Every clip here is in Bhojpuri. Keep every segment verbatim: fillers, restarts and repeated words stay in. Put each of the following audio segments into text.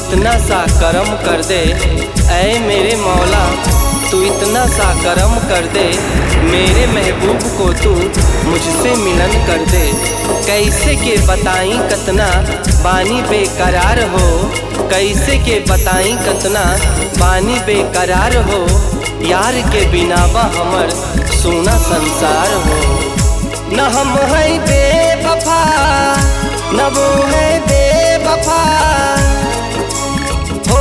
इतना सा करम कर दे, ऐ मेरे मौला तू इतना सा करम कर दे, मेरे महबूब को तू मुझसे मिलन कर दे। कैसे के बताई कतना बानी बेकरार हो, कैसे के बताई कतना बानी बेकरार हो, यार के बिनावा हमर सोना संसार हो। न हम है बेवफा न वो है बेवफा हो,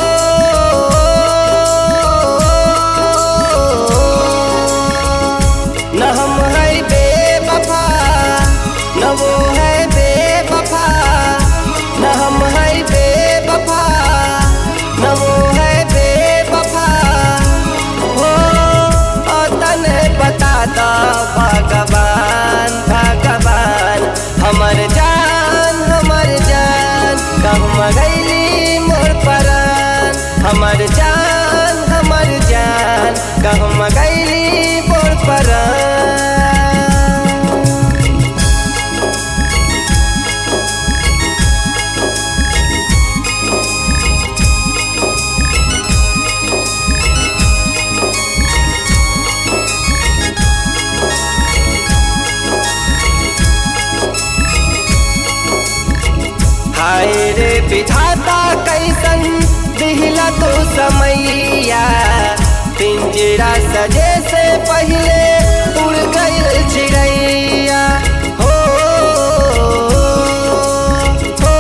न हम है बेवफा न वो है बेवफा, न हम है बेवफा न वो है बेवफा हो। और तने बताता भगवान भगवान हमर जान हमर जान कहम गईली मोर परान, हमर जान हमर जान कहम गईली मोर परान। हाय रे विधाता कैसन दिहला तो समैया, पिंजरा सजे से पहले उड़ गई चिड़ैया हो, हो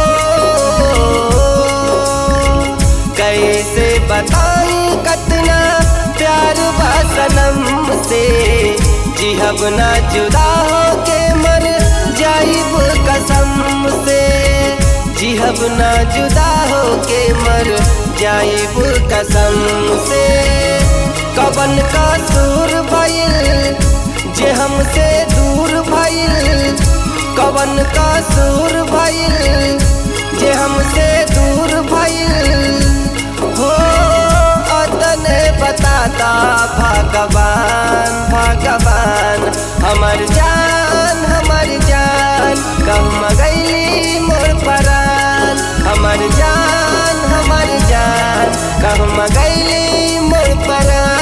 कैसे बताई कतना प्यार बा सनम से, जिहब ना जुदा हो के मर जाइब कसम से, जिहब ना जुदा हो के मर जाइब कसम से। कवन का सूर भइल जे हमसे दूर भइल, कवन का सूर भइल जे हमसे दूर भइल हो। अतने बताता भगवान भगवान हमर जान हमर जान कहम गईली मोर परान, हमर जान हमर जान कहम गईली मोर परान।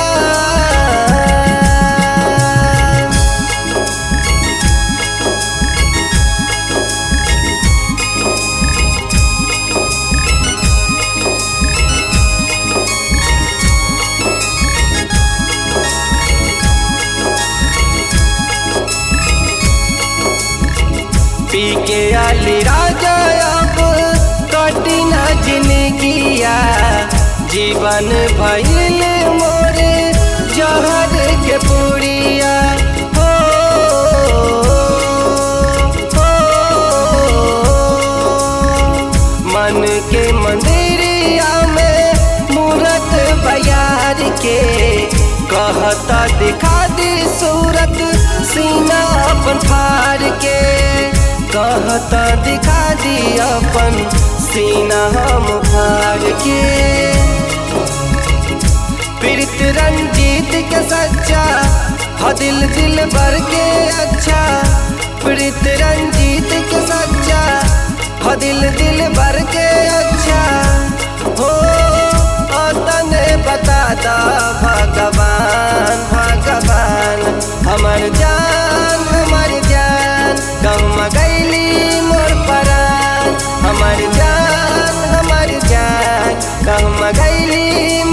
पी के आली राजा अब कटिना जिंदगिया, जीवन भइल मोरे जहर के पुड़िया हो, हो मन के मंदिरिया में मूरत बयार के, कहता दिखा दी सूरत सीना अपन फाड़ के, कहता दिखा दी अपन सीना हम फाड़ के। प्रीत रंजीत के सच्चा ह दिल दिल भर के अच्छा, प्रीत रंजीत के सच्चा ह दिल दिल भर के अच्छा हो। और तने बताता भगवान भगवान हमर जान हमर जान कहम गईली मोर परान, हमर जान हमर जान कहम गईली